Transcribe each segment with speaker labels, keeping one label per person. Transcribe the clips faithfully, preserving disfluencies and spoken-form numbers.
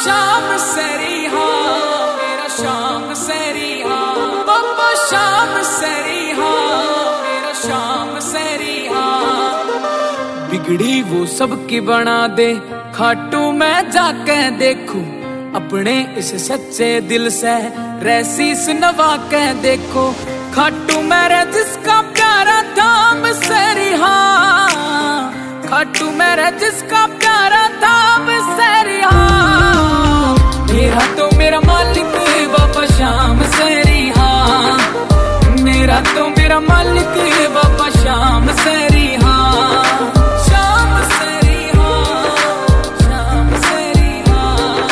Speaker 1: शाम सैरी हाँ, मेरा शाम सैरी हाँ, बाबा शाम सैरी हाँ, मेरा शाम सैरी हाँ। बिगड़ी वो सबकी बना दे, खाटू मैं जाके देखूं अपने इस सच्चे दिल से रैसीस नवा के देखो। खाटू मेरे जिसका प्यारा धाम सैरी हाँ, खाटू मेरे जिसका प्यारा धाम सैरी हाँ। मेरा तो मेरा मालिक बाबा शाम सैरी हाँ, मेरा तो मेरा मालिक बाबा शाम सैरी हाँ। शाम सैरी हाँ, शाम सैरी हाँ।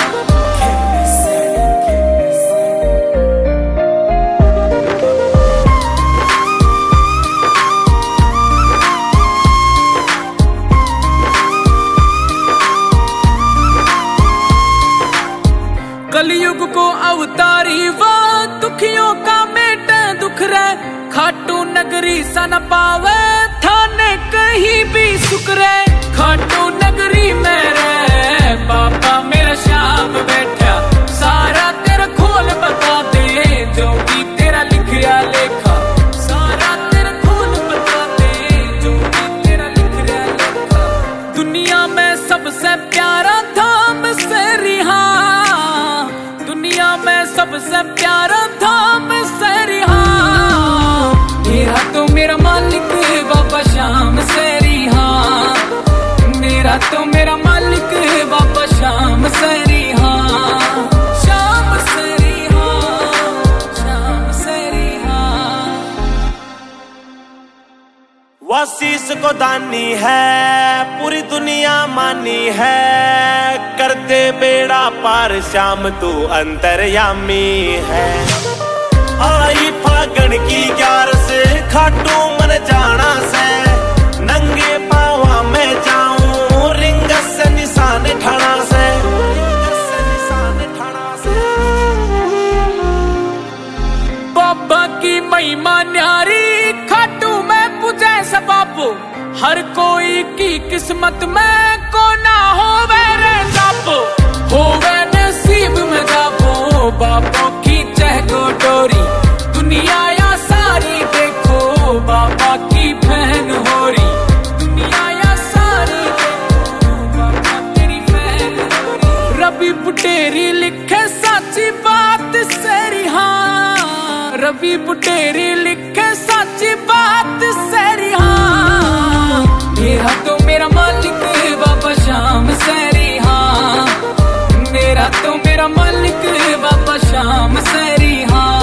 Speaker 1: कलयुग को अवतारी वो दुखियों का मेटे दुख रे, खाटू नगरी सन पावे थाने कहीं भी सुख रे। खाटू नगरी में रे बाबा मेरा शाम बैठा, सारा तेरा खोल बता दे जो भी तेरा लिखया लेखा, सारा तेरा खोल बता दे जो भी तेरा लिखया लेखा। दुनिया में सबसे प्यारा धाम सैरी हाँ, दुनिया में सबसे प्यारा धाम सैरी हाँ। मेरा तो मेरा मालिक बाबा शाम सैरी हाँ, मेरा तो मेरा मालिक बाबा शाम सैरी हाँ। शाम सैरी हाँ, शाम सैरी हाँ।
Speaker 2: वसीस को दानी है पूरी दुनिया मानी है, करते बेड़ा पार श्याम तू अंतर्यामी है। आई फागण की ग्यारस खाटू मन जाना से, नंगे पावा में जाऊं रिंग से निशान ठाना से, निशान ठाना से।
Speaker 1: बाबा की महिमा न्यारी खाटू में पूजे सबब, हर कोई की किस्मत में को ना होवे रे जाबो, होवे नसीब में जाबो। बाबा की चहको डोरी दुनिया या सारी देखो, बाबा की बहन हो रही दुनिया या सारी देखो, बाबा तेरी बहन हो रही। रवि बुटेरी लिखे सच्ची बात सैरी हाँ, रवि बुटेरी लिखे सच्ची बात सैरी हाँ। मेरा तो मेरा मालिक बाबा शाम सैरी हाँ, मेरा तो मेरा मालिक बाबा शाम सैरी हाँ।